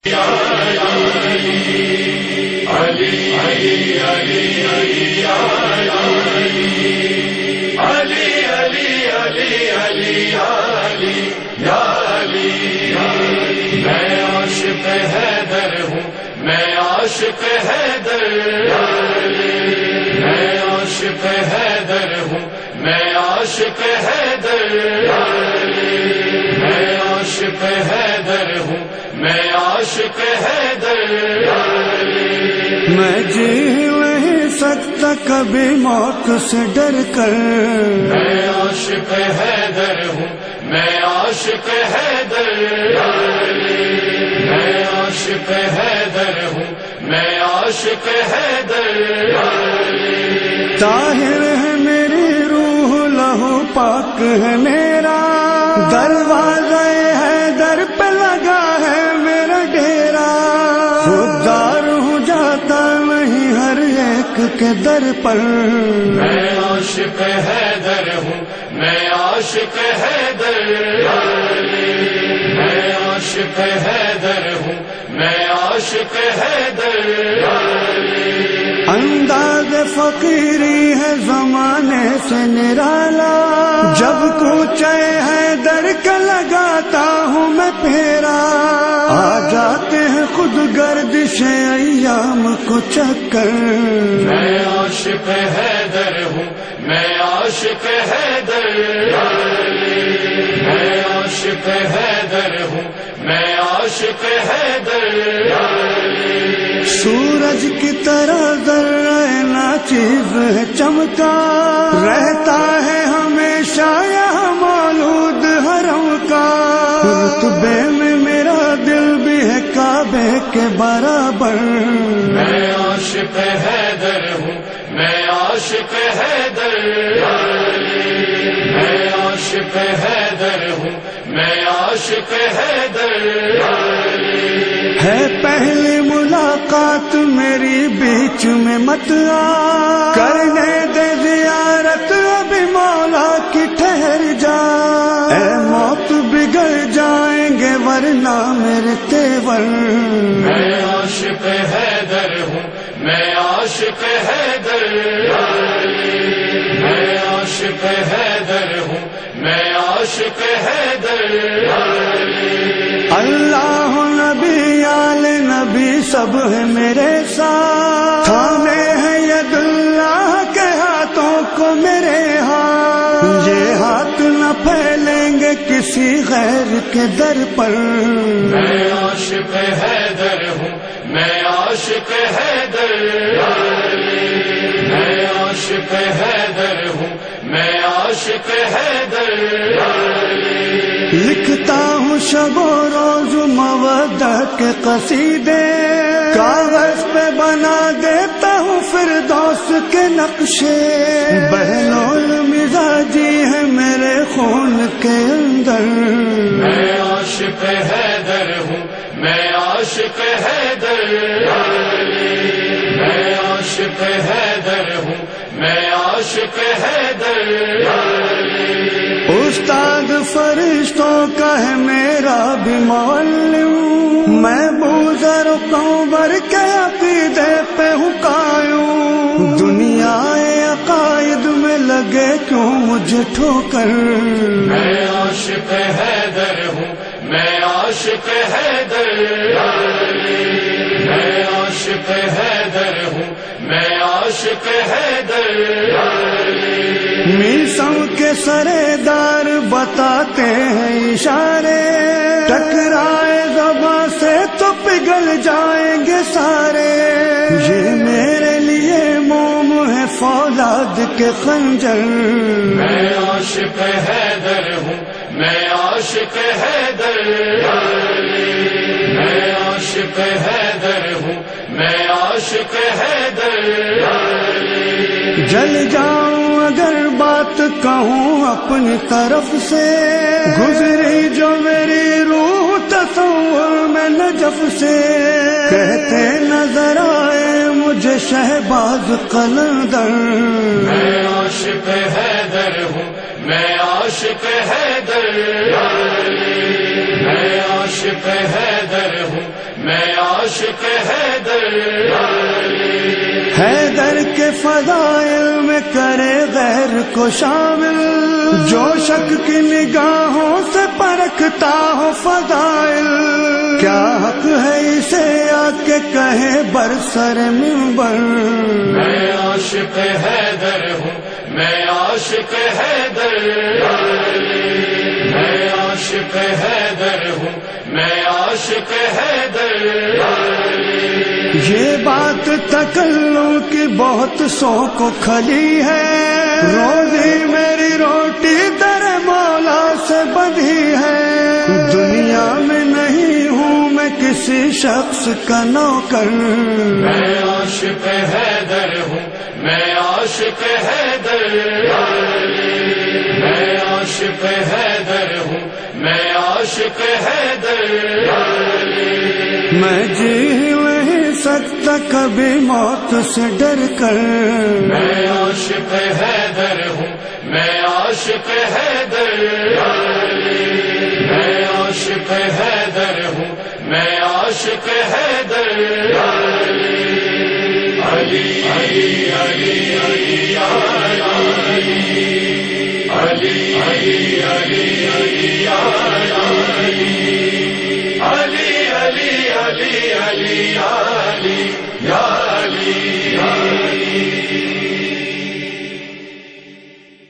میں عاشق حیدر ہوں، میں عاشق حیدر، میں عاشق حیدر ہوں، میں عاشق حیدر، میں جی نہیں سکتا کبھی موت سے ڈر کر، میں عاشق حیدر ہوں، میں عاشق حیدر، میں عاشق حیدر ہوں، میں عاشق حیدر، طاہر ہے میری روح، لہو پاک ہے میرا، دروازہ حیدر پہ لگا ہے میرا ڈیرا، خوددار ہو جاتا نہیں ہر ایک کے در پر، میں عاشق حیدر ہوں، میں عاشق حیدر، میں عاشق حیدر ہوں، میں عاشق حیدر، انداز فقیری ہے زمانے سے نرالا، جب کوچے حیدر کا لگاتا ہوں میں پھیرا، آ جاتے ہیں خود گردش ایام کو چکر، میں عاشق حیدر ہوں، میں عاشق حیدر، میں عاشق حیدر ہوں، میں عاشق حیدر، سورج کی طرح ذرہ ناچیز ہے چمکا، رہتا ہے ہمیشہ یہاں مولود حرم کا، رتبے میں میرا دل بھی ہے کعبے کے برابر، میں عاشق حیدر ہوں، میں عاشق حیدر، میں عاشق حیدر ہوں، میں عاشق حیدر، ہے پہلی ملاقات میری بیچ میں مت آ، کرنے دے زیارت ابھی مولا کی ٹھہر جا، اے موت بگڑ جائیں گے ورنہ میرے تیور، میں عاشق حیدر ہوں، میں عاشق حیدر، میں عاشق حیدر ہوں، میں عاشق حیدر، اللہ نبی آل نبی سب ہے میرے ساتھ، تھامے ہیں ید اللہ کے ہاتھوں کو میرے ہاتھ، یہ ہاتھ نہ پھیلیں گے کسی غیر کے در پر، میں عاشق حیدر ہوں، میں عاشق حیدر، میں عاشق حیدر ہوں، میں عاشق حیدر، لکھتا ہوں شب و روز مودت کے قصیدے، کاغذ پہ بنا دیتا ہوں فردوس کے نقشے، بہلول مزاجی ہے میرے خون کے اندر، میں عاشق حیدر ہوں، میں عاشق حیدر، میں عاشق حیدر ہوں، میں عاشق حیدر، استاد فرشتوں کا ہے میرا بھی معلم، میں بوزر قنبر کے عقیدے پہ ہوں قائم، دنیا عقائد میں لگے کیوں مجھے ٹھوکر، میں عاشق حیدر ہوں، میں عاشق حیدر، میں عاشق حیدر ہوں، میں عاشق حیدر، میسم کے سردار بتاتے ہیں اشارے، ٹکرائے زباں سے تو پگھل جائیں گے سارے، یہ میرے لیے موم ہے فولاد کے خنجر، میں عاشق حیدر ہوں، میں عاشق حیدر، میں عاشق حیدر ہوں، میں عاشق حیدر، جل جاؤں اگر بات کہوں اپنی طرف سے، گزری جو میری روح تصور میں نجف سے، کہتے نظر آئے مجھے شہباز قلندر، میں عاشق حیدر ہوں، میں عاشق حیدر، میں عاشق حیدر ہوں، میں عاشق حیدر حیدر کے فضائل میں کرے غیر کو شامل جو شک کی نگاہوں سے پرکھتا ہو فضائل کیا حق ہے اسے آ کے کہے برسر منبر میں عاشق حیدر ہوں میں عاشق حیدر میں عاشق حیدر ہوں میں عاشق حیدر یہ بات تکلم کی بہت سو کو کھلی ہے روزی میری روٹی در مولا سے بدھی ہے دنیا میں نہیں ہوں میں کسی شخص کا نوکر میں عاشق حیدر ہوں میں عاشق حیدر میں عاشق حیدر ہوں میں عاشق حیدر میں جی نہیں سکتا کبھی موت سے ڈر کر میں عاشق حیدر ہوں میں عاشق حیدر میں عاشق حیدر ہوں میں عاشق حیدر علی علی علی علی علی علی علی علی علی علی علی علی علی علی